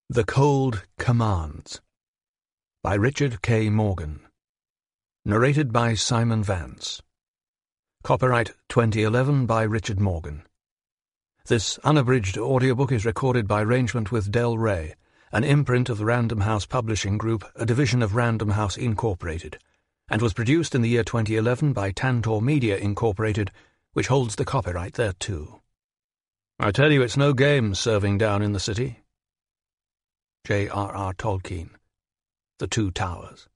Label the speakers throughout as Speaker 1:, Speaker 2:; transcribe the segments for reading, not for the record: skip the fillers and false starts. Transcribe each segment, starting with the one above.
Speaker 1: The Cold Commands by Richard K. Morgan. Narrated by Simon Vance. Copyright 2011 by Richard Morgan. This unabridged audiobook is recorded by arrangement with Del Rey, an imprint of the Random House Publishing Group, a division of Random House Incorporated, and was produced in the year 2011 by Tantor Media Incorporated, which holds the copyright thereto. I tell you, it's no game serving down in the city. J.R.R. Tolkien. The Two Towers.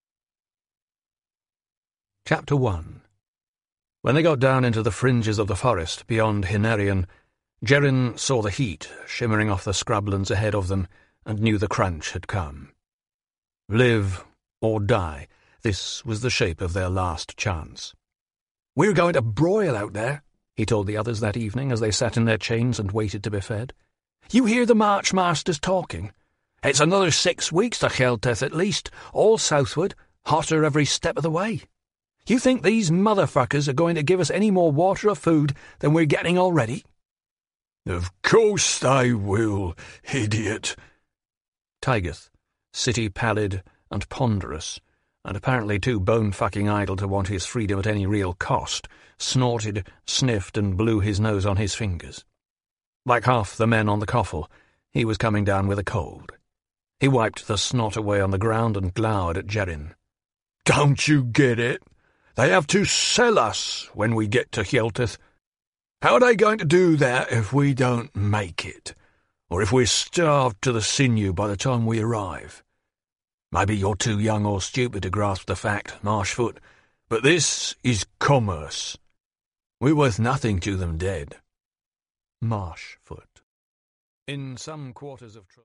Speaker 1: Chapter 1. When they got down into the fringes of the forest beyond Hinerian, Jerrin saw the heat shimmering off the scrublands ahead of them and knew the crunch had come. Live or die, this was the shape of their last chance. "We're going to broil out there," he told the others that evening as they sat in their chains and waited to be fed. "You hear the Marchmasters talking? It's another 6 weeks to Helteth at least, all southward, hotter every step of the way. You think these motherfuckers are going to give us any more water or food than we're getting already?"
Speaker 2: "Of course they will, idiot."
Speaker 1: Tygeth, city pallid and ponderous, and apparently too bone-fucking idle to want his freedom at any real cost, snorted, sniffed, and blew his nose on his fingers. Like half the men on the coffle, he was coming down with a cold. He wiped the snot away on the ground and glowered at Jerrin.
Speaker 2: "Don't you get it? They have to sell us when we get to Helteth. How are they going to do that if we don't make it? Or if we're starved to the sinew by the time we arrive? Maybe you're too young or stupid to grasp the fact, Marshfoot, but this is commerce. We're worth nothing to them dead."
Speaker 1: Marshfoot. In some quarters of